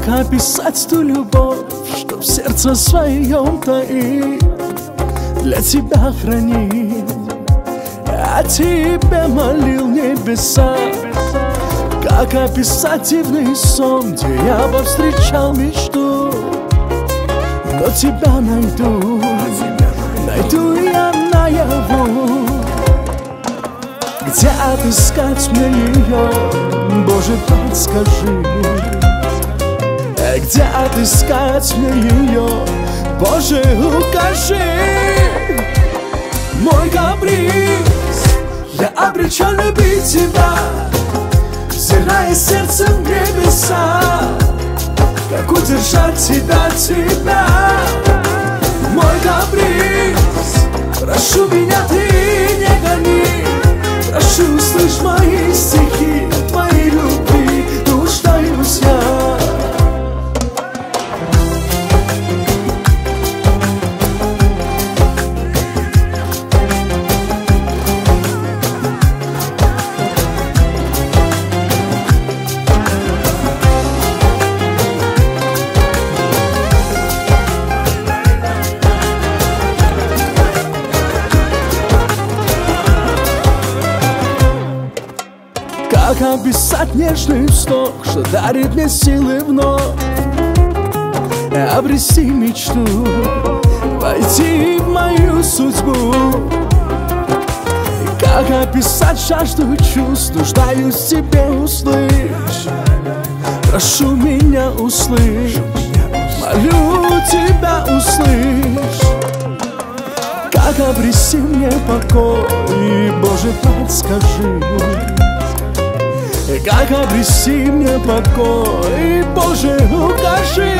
описать ту любовь, что в сердце своем таит, для тебя хранил, о тебе молил небеса. Как описать дивный сон, где я повстречал мечту, но тебя найду я наяву. Где отыскать мне ее, Боже, подскажи. Где отыскать мне ее, Боже, укажи. Мой каприз, я обречен любить тебя, взирая сердцем в небеса. Как удержать тебя, тебя? Мой каприз, прошу меня, ты не гони. Прошу, услышь мои стихи, твоей любви нуждаюсь я. Как описать нежный вздох, что дарит мне силы вновь обрести мечту, войти в мою судьбу. Как описать жажду чувств, нуждаюсь в тебе, услышь. Прошу меня, услышь, молю тебя, услышь. Как обрести мне покой, Боже, подскажи. Как обрести мне покой, Боже, укажи.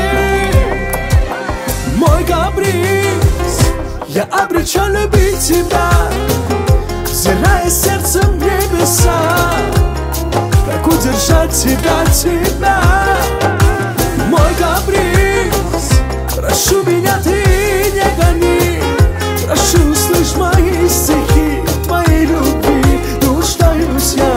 Мой каприз, я обречен любить тебя, взирая сердцем в небеса. Как удержать тебя, тебя? Мой каприз, прошу меня, ты не гони. Прошу, услышь мои стихи, твоей любви нуждаюсь я.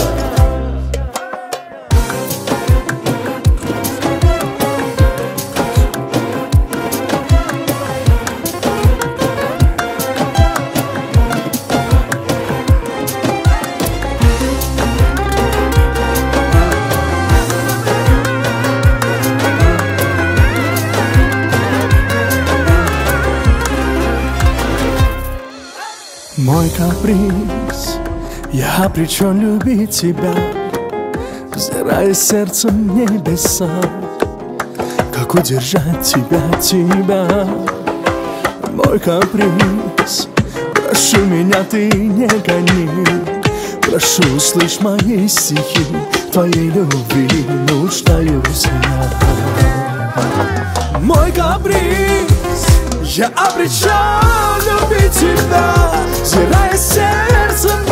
Мой каприз, я обречен любить тебя, взирая сердцем в небеса. Как удержать тебя, тебя? Мой каприз, прошу меня, ты не гони. Прошу, услышь мои стихи, твоей любви нуждаюсь я. Мой каприз, я обречен любить тебя, взирая сердцем